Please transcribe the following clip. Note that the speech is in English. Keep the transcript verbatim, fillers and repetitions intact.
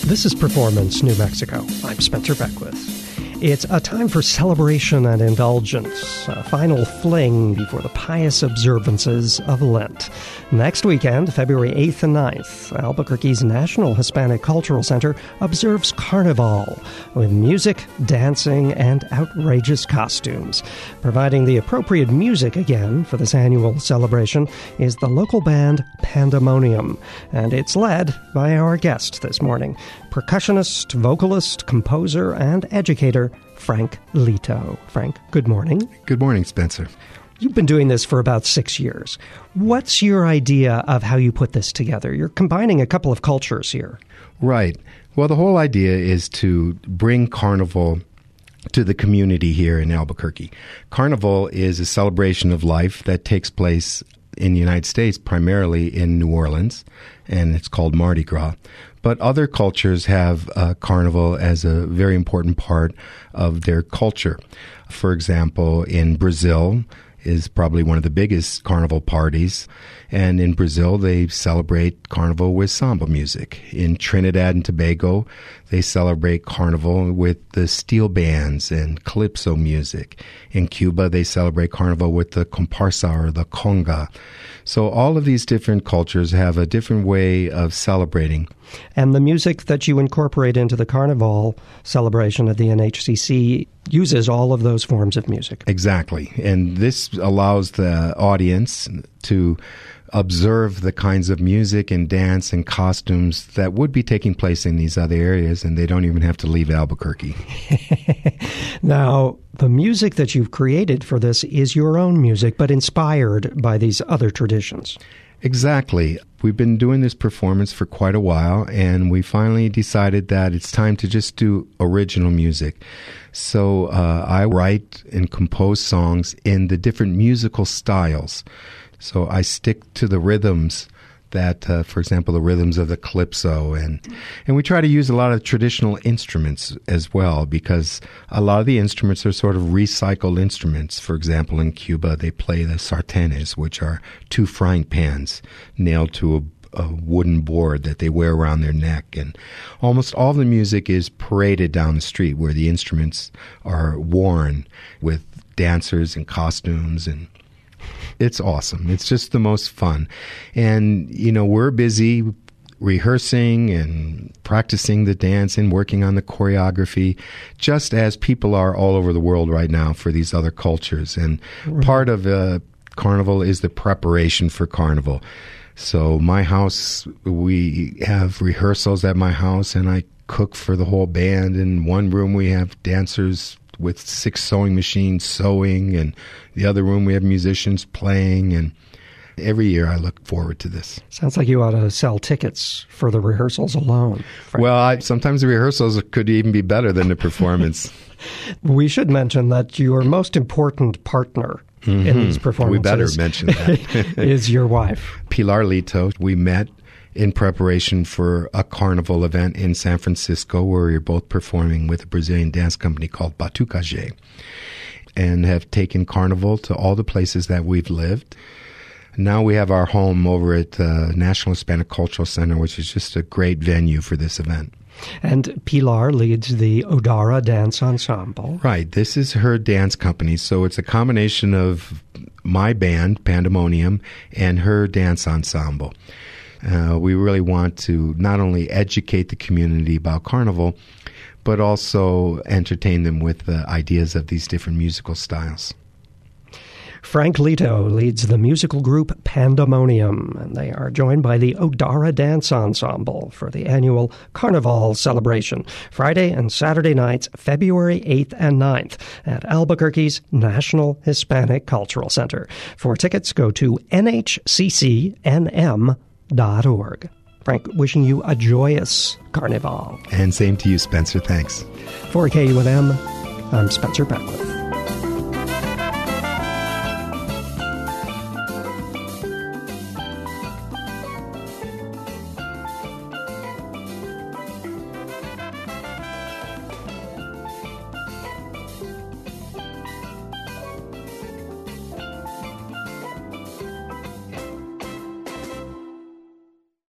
This is Performance New Mexico. I'm Spencer Beckwith. It's a time for celebration and indulgence, a final fling before the pious observances of Lent. Next weekend, February eighth and ninth, Albuquerque's National Hispanic Cultural Center observes Carnival with music, dancing, and outrageous costumes. Providing the appropriate music again for this annual celebration is the local band Pandemonium, and it's led by our guest this morning, percussionist, vocalist, composer, and educator, Frank Lito. Frank, good morning. Good morning, Spencer. You've been doing this for about six years. What's your idea of how you put this together? You're combining a couple of cultures here. Right. Well, the whole idea is to bring Carnival to the community here in Albuquerque. Carnival is a celebration of life that takes place in the United States, primarily in New Orleans, and it's called Mardi Gras. But other cultures have uh, Carnival as a very important part of their culture. For example, in Brazil is probably one of the biggest Carnival parties. And in Brazil, they celebrate Carnival with samba music. In Trinidad and Tobago, they celebrate Carnival with the steel bands and calypso music. In Cuba, they celebrate Carnival with the comparsa or the conga. So all of these different cultures have a different way of celebrating. And the music that you incorporate into the Carnival celebration at the N H C C uses all of those forms of music. Exactly. And this allows the audience to observe the kinds of music and dance and costumes that would be taking place in these other areas, and they don't even have to leave Albuquerque. Now, the music that you've created for this is your own music, but inspired by these other traditions. Exactly. We've been doing this performance for quite a while, and we finally decided that it's time to just do original music. So uh, I write and compose songs in the different musical styles. So I stick to the rhythms that, uh, for example, the rhythms of the calypso. And, and we try to use a lot of traditional instruments as well, because a lot of the instruments are sort of recycled instruments. For example, in Cuba, they play the sartenes, which are two frying pans nailed to a, a wooden board that they wear around their neck. And almost all the music is paraded down the street where the instruments are worn with dancers and costumes, and it's awesome. It's just the most fun. And, you know, we're busy rehearsing and practicing the dance and working on the choreography, just as people are all over the world right now for these other cultures. And right. Part of uh, Carnival is the preparation for Carnival. So my house, we have rehearsals at my house, and I cook for the whole band. In one room, we have dancers with six sewing machines sewing, and the other room we have musicians playing, and every year I look forward to this. Sounds like you ought to sell tickets for the rehearsals alone. Frank. Well, I, sometimes the rehearsals could even be better than the performance. We should mention that your most important partner mm-hmm. in these performances we better mention that. is your wife. Pilar Lito. We met in preparation for a Carnival event in San Francisco where we were both performing with a Brazilian dance company called Batucajé, and have taken Carnival to all the places that we've lived. Now we have our home over at the National Hispanic Cultural Center, which is just a great venue for this event. And Pilar leads the Odara Dance Ensemble. Right. This is her dance company. So it's a combination of my band, Pandemonium, and her dance ensemble. Uh, we really want to not only educate the community about Carnival, but also entertain them with the ideas of these different musical styles. Frank Lito leads the musical group Pandemonium, and they are joined by the Odara Dance Ensemble for the annual Carnival celebration, Friday and Saturday nights, February eighth and ninth, at Albuquerque's National Hispanic Cultural Center. For tickets, go to N H C C N M dot org. Frank, wishing you a joyous Carnival. And same to you, Spencer. Thanks. For K U N M, I'm Spencer Beckwith.